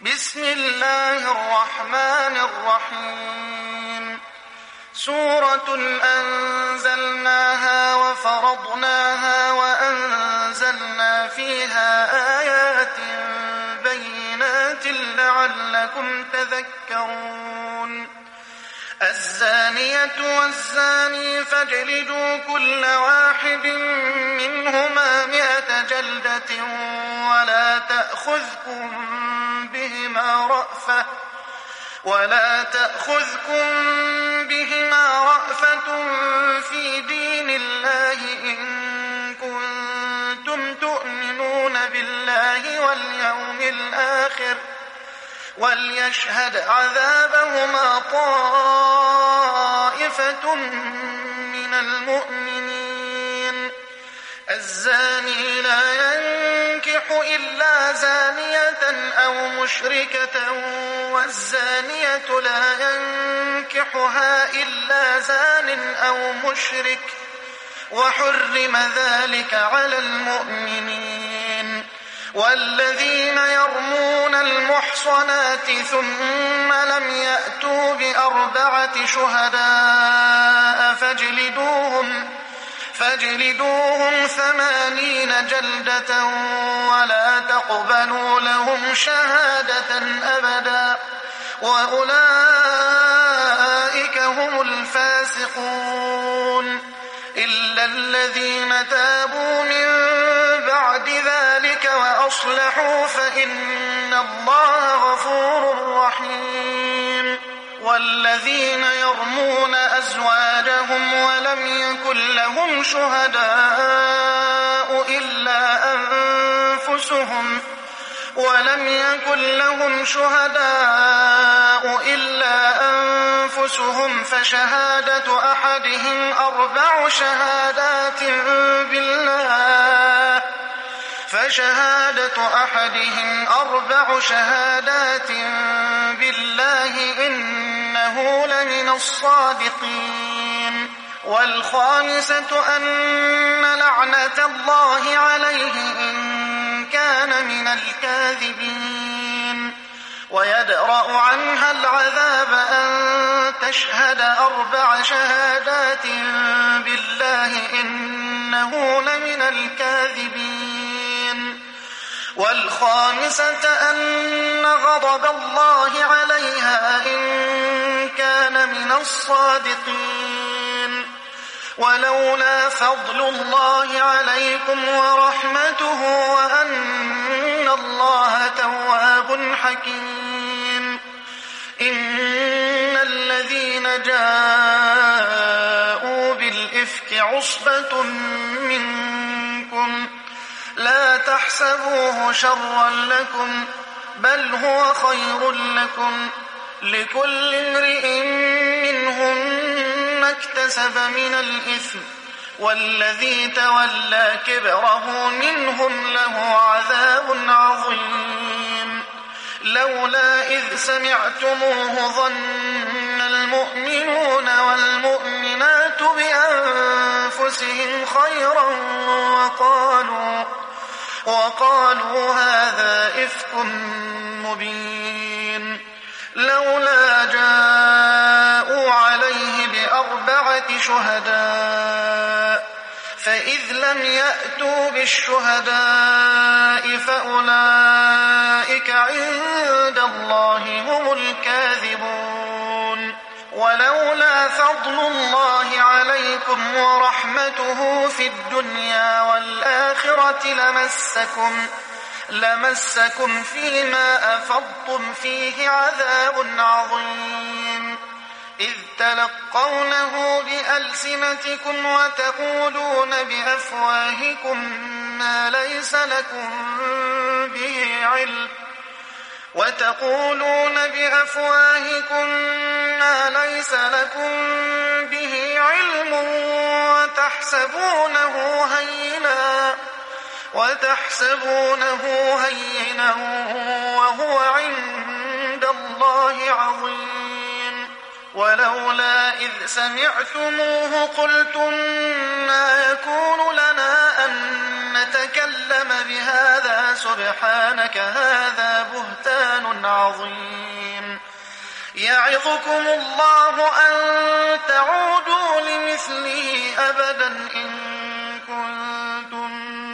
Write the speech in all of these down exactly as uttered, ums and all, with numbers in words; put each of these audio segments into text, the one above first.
بسم الله الرحمن الرحيم سورة أنزلناها وفرضناها وأنزلنا فيها آيات بينات لعلكم تذكرون الزانية والزاني فاجلدوا كل واحد منهما مئة جلدة ولا تأخذكم بهما رأفة ولا تأخذكم بهما رأفة في دين الله إن كنتم تؤمنون بالله واليوم الآخر وليشهد عذابهما طائفة من المؤمنين الزاني لا ينكح إلا زانية أو مشركة والزانية لا ينكحها إلا زان أو مشرك وحرم ذلك على المؤمنين والذين يرمون المحصنات ثم لم يأتوا بأربعة شهداء فاجلدوهم فاجلدوهم ثمانين جلدة ولا تقبلوا لهم شهادة أبدا وأولئك هم الفاسقون إلا الذين تابوا من بعد ذلك وأصلحوا فإن الله غفور رحيم والذين يرمون أزواجهم ولم يكن لهم شهداء إلا أنفسهم ولم يكن لهم شهداء إلا أنفسهم فشهادة أحدهم أربع شهادات بالله فشهادة أحدهم أربع شهادات بالله إنه لمن الصادقين والخامسة أن لعنة الله عليه إن كان من الكاذبين ويدرأ عنها العذاب أن تشهد أربع شهادات بالله إنه لمن الكاذبين والخامسة أن غضب الله عليها إن كان من الصادقين ولولا فضل الله عليكم ورحمته وأن الله تواب حكيم إن الذين جاءوا بالإفك عصبة منكم لا تحسبوه شرا لكم بل هو خير لكم لكل امرئ منهم ما اكتسب من الإثم والذي تولى كبره منهم له عذاب عظيم لولا إذ سمعتموه ظن المؤمنون والمؤمنات بأنفسهم خيرا وقالوا وقالوا هذا إفك مبين لولا جاءوا عليه بأربعة شهداء فإذ لم يأتوا بالشهداء فأولئك عند الله هم الكاذبون ولولا فضل الله عليكم ورحمته في الدنيا والآخرة لمسكم لمسكم فيما أفضتم فيه عذاب عظيم إذ تلقونه بألسنتكم وتقولون بأفواهكم ما ليس لكم به علم وتقولون بأفواهكم ما ليس لكم به علم وتحسبونه هينا وتحسبونه هينا وهو عند الله عظيم ولولا إذ سمعتموه قلتم ما يكون لنا أن نتكلم بهذا سبحانك هذا بهتان عظيم. يعظكم الله أن تعودوا لمثله أبدا إن كنتم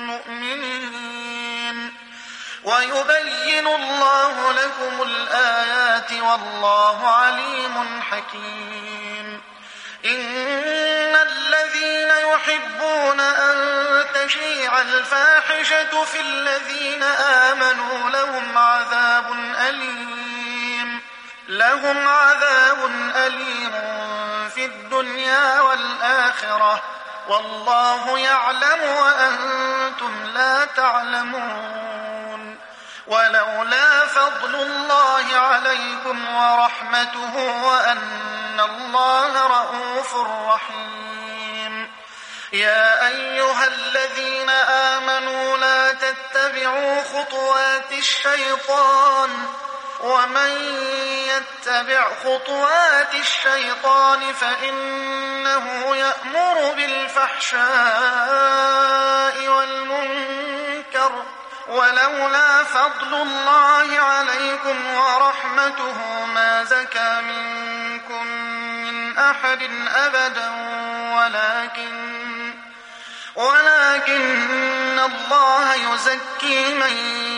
مؤمنين، ويبين الله لكم الآيات والله عليم حكيم. إن الذين يحبون أن تشيع الفاحشة في الذين آمنوا لهم عذاب أليم لهم عذاب أليم في الدنيا والآخرة، والله يعلم وأنتم لا تعلمون. ولولا فضل الله عليكم ورحمته وأن الله رءوف رحيم. يا أيها الذين آمنوا لا تتبعوا خطوات الشيطان، ومن يتبع خطوات الشيطان فإنه يأمر بالفحشاء والمنكر، ولولا فضل الله عليكم ورحمته ما زكى منكم من أحد أبدا، ولكن ولكن الله يزكي من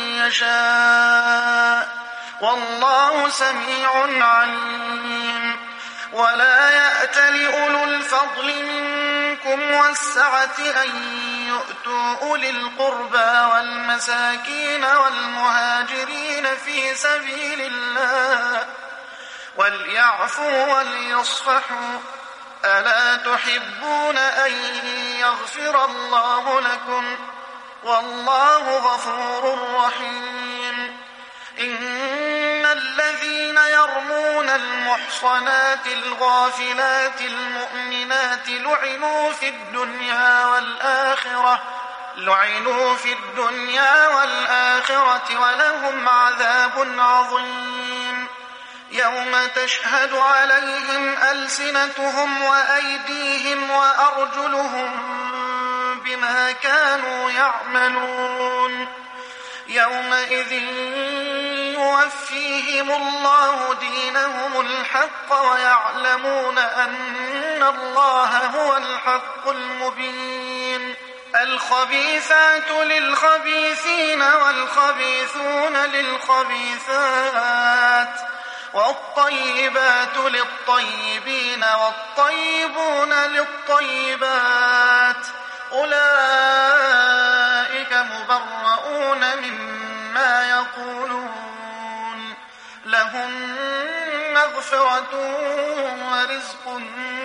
يشاء، والله سميع عليم. ولا يأتل أولو الفضل منكم والسعة أن يؤتوا أولي القربى والمساكين والمهاجرين في سبيل الله وليعفوا وليصفحوا، ألا تحبون أن يغفر الله لكم؟ والله غفور رحيم. إن الذين يرمون المحصنات الغافلات المؤمنات لعنوا في الدنيا والآخرة لعنوا في الدنيا والآخرة ولهم عذاب عظيم. يوم تشهد عليهم ألسنتهم وأيديهم وأرجلهم بما كانوا يعملون، يومئذ يوفيهم الله دينهم الحق ويعلمون أن الله هو الحق المبين. الخبيثات للخبيثين والخبيثون للخبيثات، والطيبات للطيبين والطيبون للطيبات، أولئك مبرؤون مما يقولون، لهم مغفرة ورزق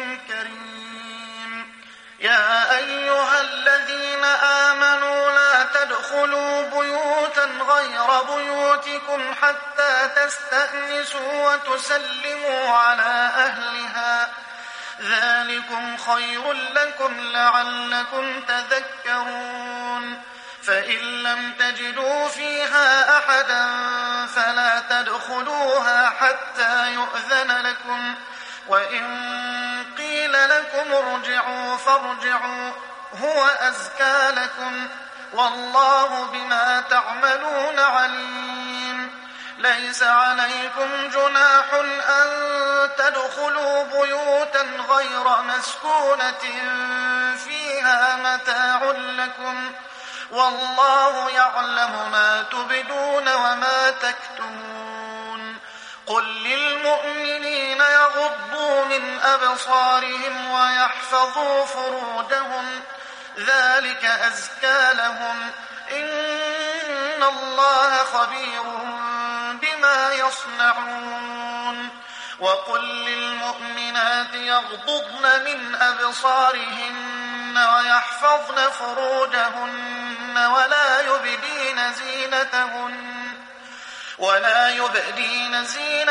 كريم. يا أيها الذين آمنوا لا تدخلوا بيوتا غير بيوتكم حتى تستأنسوا وتسلموا على أهلها، ذلكم خير لكم لعلكم تذكرون. فإن لم تجدوا فيها أحدا فلا تدخلوها حتى يؤذن لكم، وإن قيل لكم ارجعوا فارجعوا هو أزكى لكم، والله بما تعملون عليم. ليس عليكم جناح أن تدخلوا بيوتا غير مسكونة فيها متاع لكم، والله يعلم ما تبدون وما تكتمون. قل للمؤمنين يغضوا من أبصارهم ويحفظوا فروجهم، ذلك أزكى لهم، إن الله خبير بما يصنعون. وقل للمؤمنات يغضضن من أبصارهن ويحفظن فروجهن ولا يبدين زينتهن ولا يبدين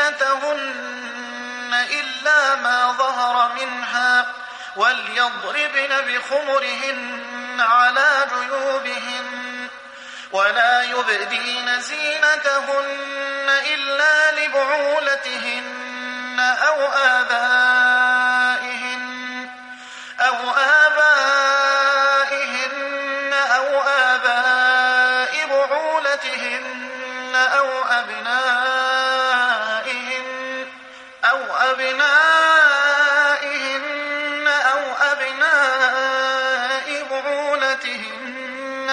زينتهن إلا ما ظهر منها، وليضربن بخمرهن على جيوبهن، ولا يبدين زينتهن إلا لبعولتهن أو آبائهن أو آبائهن أو آباء بعولتهن أو أبنائهن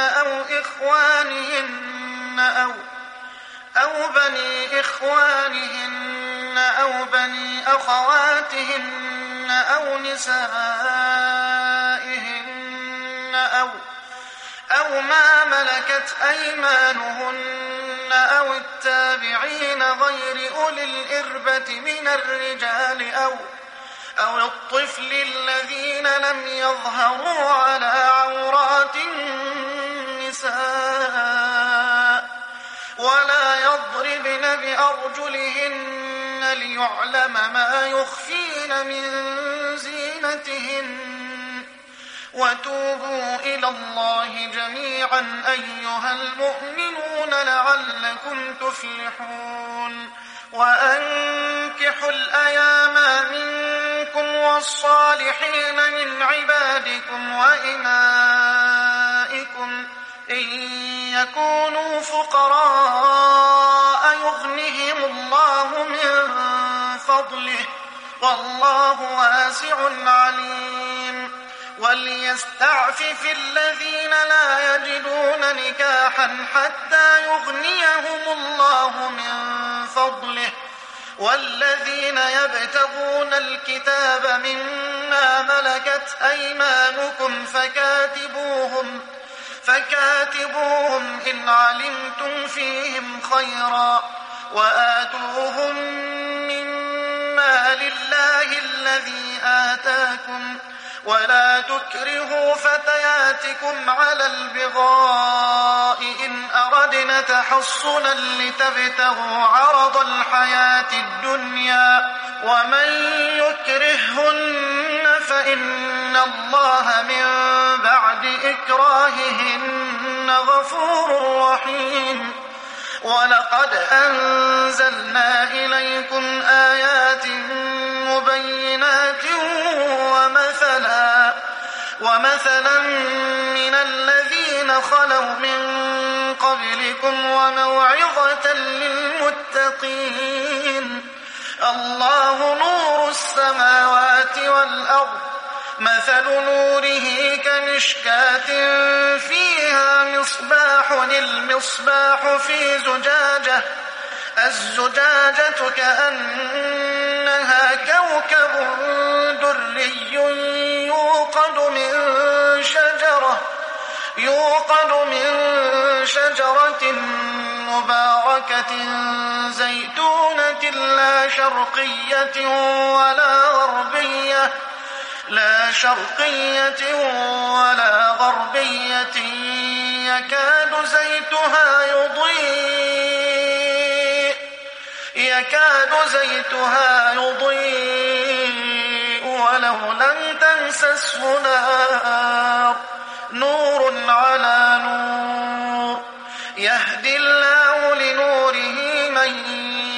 أو إخوانهن أو أو بني إخوانهن أو بني أخواتهن أو نسائهن أو أو ما ملكت أيمانهن أو التابعين غير أولي الإربة من الرجال أو أو الطفل الذين لم يظهروا على عورات النساء ولا يضربن بأرجلهن ليعلم ما يخفين من زينتهن وتوبوا إلى الله جميعا أيها المؤمنون لعلكم تفلحون وأنكحوا الأيام منكم والصالحين من عبادكم وإمائكم إن يكونوا فقراء يغنهم الله من فضله والله واسع عليم وليستعفف الذين لا يجدون نكاحا حتى يغنيهم الله من فضله والذين يبتغون الكتاب مما ملكت أيمانكم فكاتبوهم فكاتبوهم إن علمتم فيهم خيرا وآتوهم مما لله الذي آتاكم ولا تكرهوا فتياتكم على البغاء إن أردنا تحصنا لتبتغوا عرض الحياة الدنيا ومن يكرههن فإن الله من بعد إكراههن غفور رحيم ولقد أنزلنا إليكم آيات مبينات ومثلا ومثلا من الذين خلوا من قبلكم وموعظة للمتقين الله نور السماوات والأرض مثل نوره كمشكاة فيها مصباح المصباح في زجاجة الزجاجة كأنها كوكب دري يوقد من شجرة يوقد من شجرة مباركة زيتونة لا شرقية ولا غربية لا شرقية ولا غربية يكاد زيتها يضيء يكاد زيتها يضيء ولو لم تمسسه نار نور على نور يهدي الله لنوره من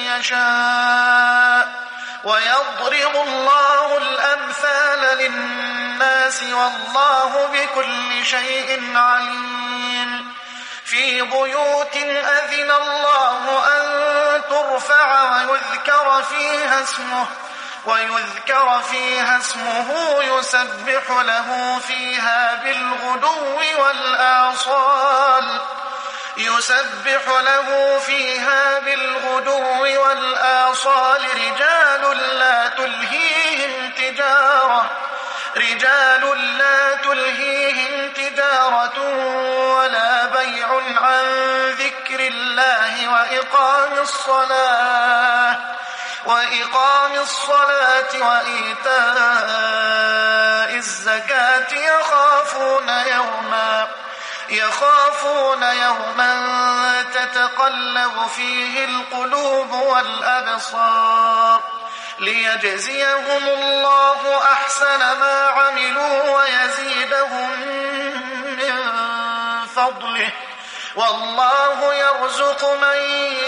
يشاء ويضرب الله الأمثال للناس والله بكل شيء عليم في بيوت أذن الله أن ترفع ويذكر فيها اسمه ويذكر فيها اسمه يسبح له فيها بالغدو والآصال يسبح له فيها بالغدو والآصال رجال لا تلهيهم تجارة رجال لا تلهيهم تجارة ولا بيع عن ذكر الله وإقام الصلاة وإقام الصلاة وإيتاء الزكاة يخافون يوما يخافون يوما تتقلب فيه القلوب والأبصار ليجزيهم الله أحسن ما عملوا ويزيدهم من فضله والله يرزق من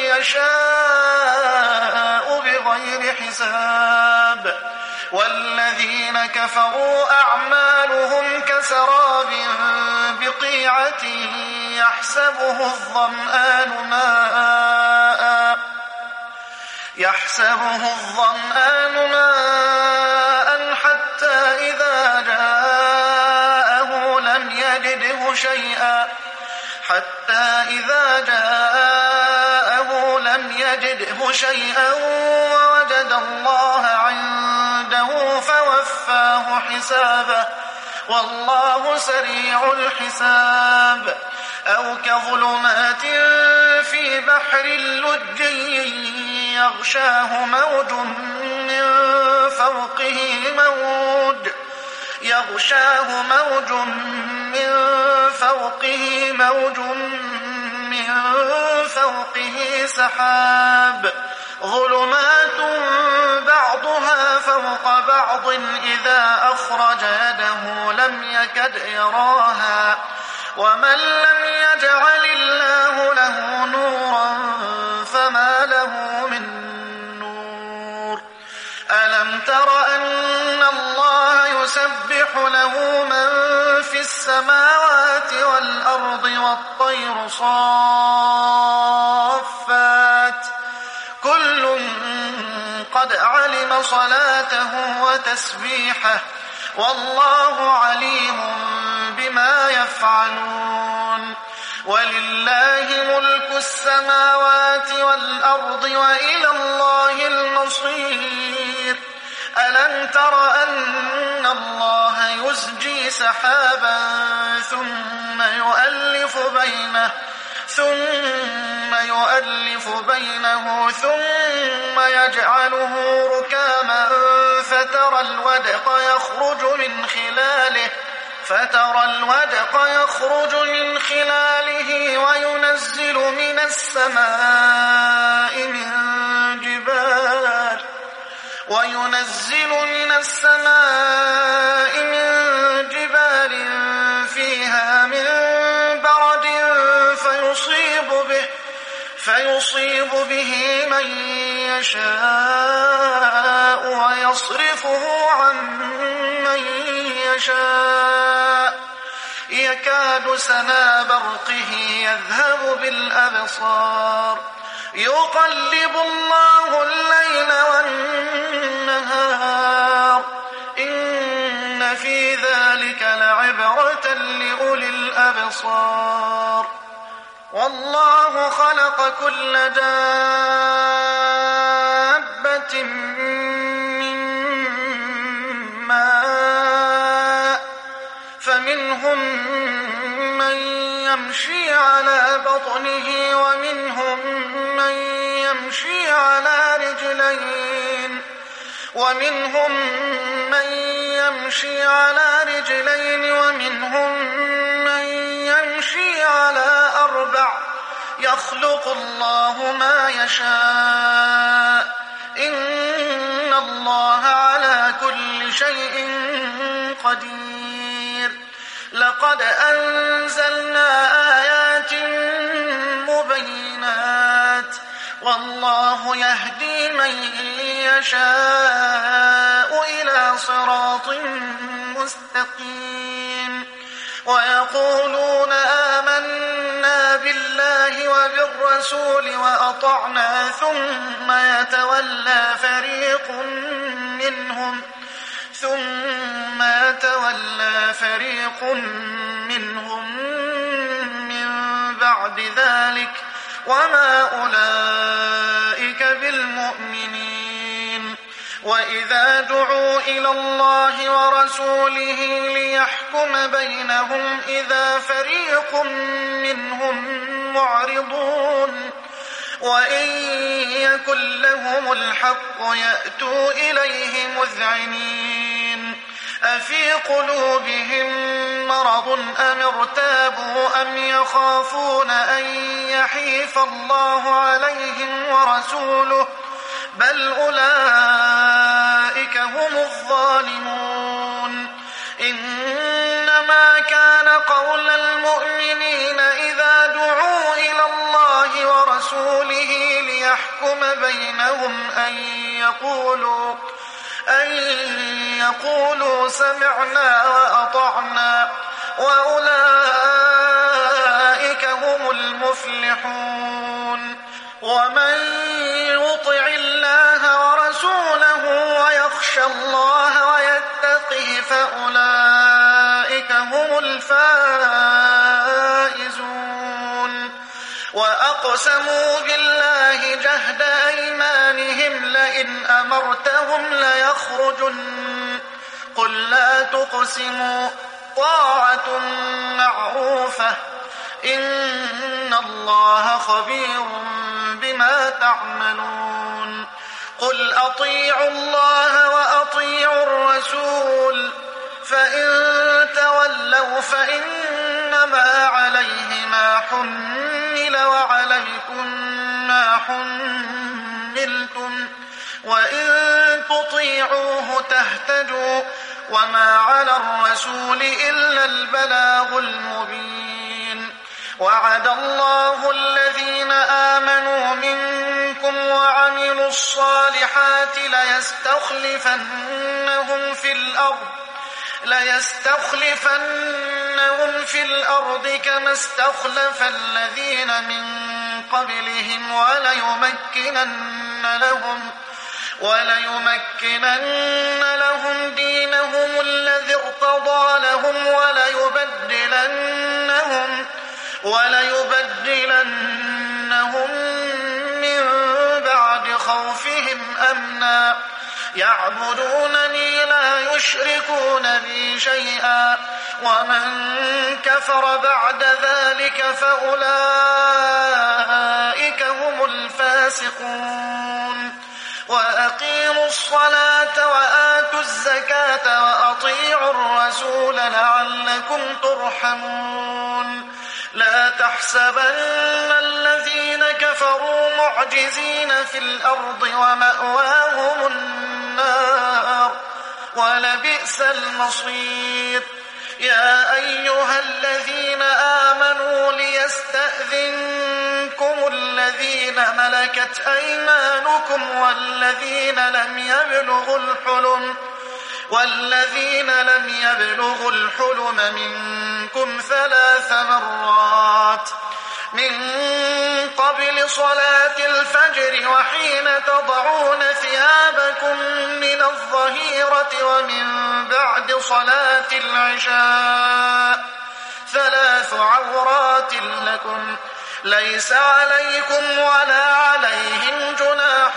يشاء بغير حساب والذين كفروا أعمالهم كسراب بقيعة يحسبه الظمآن ماء يحسبه الظمآن ماء حتى إذا جاءه لم يجده شيئا حتى إذا جاءه لم يجده شيئا ووجد الله عنده فوفاه حسابه والله سريع الحساب. أو كظلمات في بحر لجي يغشاه موج من فوقه موج يغشاه موج من فوقه موج من فوقه سحاب ظلمات بعضها فوق بعض إذا أخرج يده لم يكد يراها ومن لم يجعل الله له نورا فما له من نور. ألم تر أن الله يسبح له من في السماوات والأرض والطير صافات كل قد علم صلاته وتسبيحه والله عليم بما يفعلون. ولله ملك السماوات والأرض وإلى الله المصير. ألم تر أن الله يزجي سحابا ثم يؤلف بينه ثم يؤلف بينه ثم يجعله ركاما فترى الودق يخرج من خلاله فترى الودق يخرج من خلاله وينزل من السماء من جبال وينزل من السماء من جبال فيها من برد فيصيب به فيصيب به من يشاء ويصرفه عن من يشاء يكاد سنا برقه يذهب بالأبصار يقلب الله الليل والنهار إن في ذلك لعبرة لأولي الأبصار. والله خلق كل دابة من ماء فمنهم من يمشي على بطنه ومنهم من يمشي على رجلين ومنهم من يمشي على رجلين ومنهم من يمشي على أربع يخلق الله ما يشاء إن الله على كل شيء قدير. لقد أنزلنا آيات مبينات والله يهدي من يشاء إلى صراط مستقيم. ويقولون آمنا بالله وبالرسول وأطعنا ثم يتولى فريق منهم ثم يتولى فريق منهم من بعد ذلك وما أولئك بالمؤمنين. وإذا دعوا إلى الله ورسوله ليحكم بينهم إذا فريق منهم معرضون وإن يكن لهم الحق يأتوا إليه مذعنين. أفي قلوبهم مرض أم ارتابوا أم يخافون أن يحيف الله عليهم ورسوله بل أولئك هم الظالمون. إنما كان قول المؤمنين إذا دعوا إلى الله ورسوله ليحكم بينهم أن يقولوا أن يقولوا سمعنا وأطعنا وأولئك هم المفلحون. ومن يطع الله ورسوله ويخشى الله ويتقه فأولئك هم الفائزون. وأقسموا بالله جهد أيمانهم لئن أمرتهم ليخرجن قل لا تقسموا طاعة معروفة إن الله خبير بما تعملون قل أطيعوا الله وأطيعوا الرسول فإن تولوا فإنما عليه ما حمل وعليكم ما حملتم وإن تطيعوه تهتدوا وما على الرسول إلا البلاغ المبين وعد الله الذين آمنوا منكم وعملوا الصالحات ليستخلفنهم في الأرض ليستخلفنهم في الأرض كما استخلف الذين من قبلهم وليمكنن لهم وليمكنن لهم دينهم الذي ارتضى لهم وليبدلنهم وليبدلنهم من بعد خوفهم أمنا يعبدونني لا يشركون بي شيئا ومن كفر بعد ذلك فأولئك هم الفاسقون وأقيموا الصلاة وآتوا الزكاة وأطيعوا الرسول لعلكم ترحمون لا تحسبن الذين كفروا معجزين في الأرض ومأواهم النار ولبئس المصير يا أيها الذين آمنوا ليستأذنكم الذين ملكت أيمانكم والذين لم يبلغوا الحلم والذين لم يبلغوا الحلم منكم ثلاث مرات من قبل صلاة الفجر وحين تضعون ثيابكم من الظهيرة ومن بعد صلاة العشاء ثلاث عورات لكم ليس عليكم ولا عليهم جناح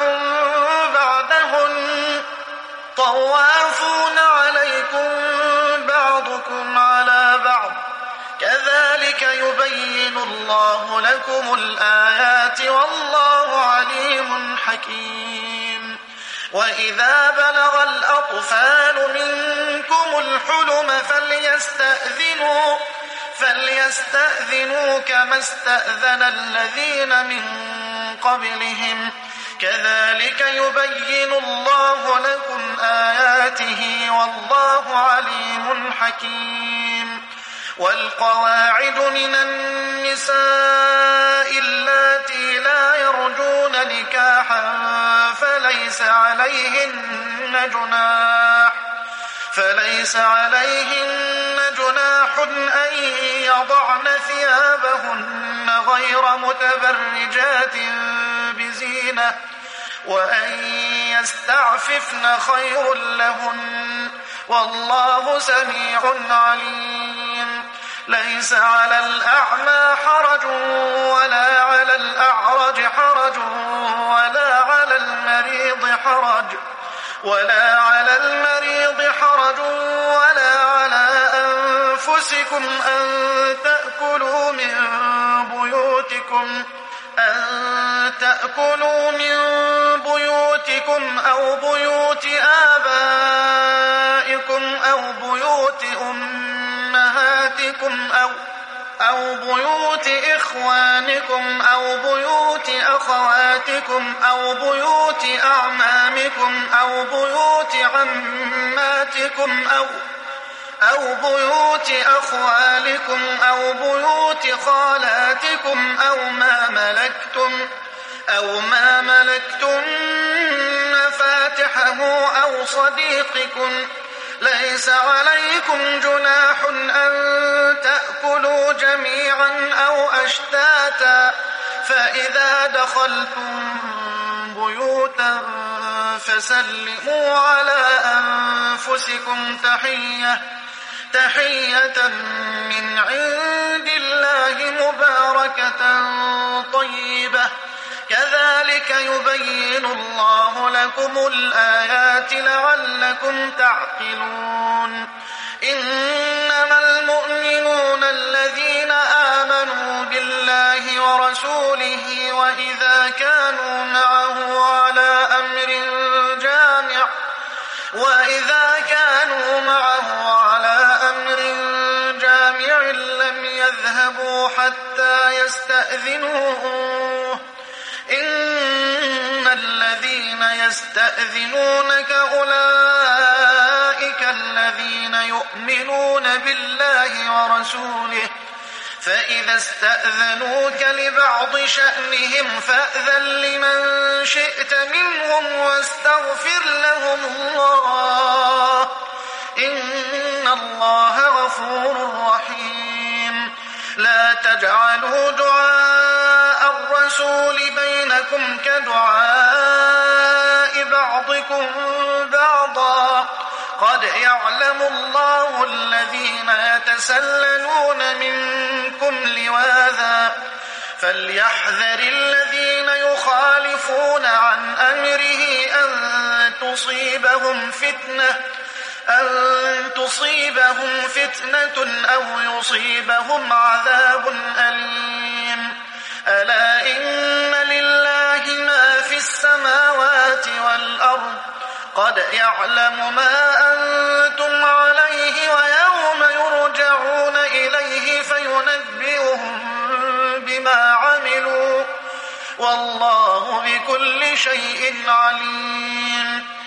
بعدهن طوافون عليكم بعضكم على بعض كذلك يبين الله لكم الآيات والله عليم حكيم وإذا بلغ الأطفال منكم الحلم فليستأذنوا فليستأذنوا كما استأذن الذين من قبلهم كذلك يبين الله لكم آياته والله عليم حكيم والقواعد من النساء اللاتي لا يرجون نكاحا فليس عليهن جناح فليس عليهن جناح أن يضعن ثيابهن غير متبرجات بزينة وأن يستعففن خير لهن والله سميع عليم ليس على الأعمى حرج ولا على الأعرج حرج ولا على المريض حرج ولا على المريض حرج ولا على أنفسكم أن تأكلوا من بيوتكم أن تأكلوا من بيوتكم أو بيوت آبائكم أو بيوت أمهاتكم أو أو بيوت إخوانكم أو بيوت أخواتكم أو بيوت أعمامكم أو بيوت عماتكم أو أو بيوت أخوالكم أو بيوت خالاتكم أو ما ملكتم أو ما ملكتم مفاتحه أو صديقكم ليس عليكم جناح أن تأكلوا جميعا أو أشتاتا فإذا دخلتم بيوتا فسلموا على أنفسكم تحية تحية من عند الله مباركة طيبة كذلك يبين الله لكم الآيات لعلكم تعقلون إنما المؤمنون الذين آمنوا بالله ورسوله وإذا كانوا معه على أمر جامع وإذا كانوا معه على أمر جامع لم يذهبوا حتى يستأذنوه إن الذين يستأذنونك أولئك الذين يؤمنون بالله ورسوله فإذا استأذنوك لبعض شأنهم فأذن لمن شئت منهم واستغفر لهم الله إن الله غفور رحيم لا تجعلوا دعاء الرسول بينكم كدعاء بعضكم بعضا قد يعلم الله الذين يتسللون منكم لواذا فليحذر الذين يخالفون عن أمره أن تصيبهم فتنة أن تصيبهم فتنة أو يصيبهم عذاب أليم ألا إن لله ما في السماوات والأرض قد يعلم ما أنتم عليه ويوم يرجعون إليه فينبئهم بما عملوا والله بكل شيء عليم